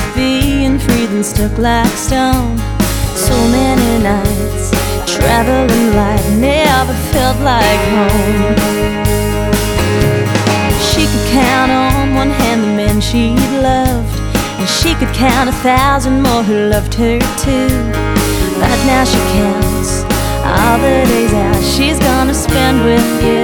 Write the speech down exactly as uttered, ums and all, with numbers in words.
being free than stuck like stone. So many nights traveling light, never felt like home. She could count on one hand the men she'd loved, and she could count a thousand more who loved her too. But now she counts all the days out she's gonna spend with you.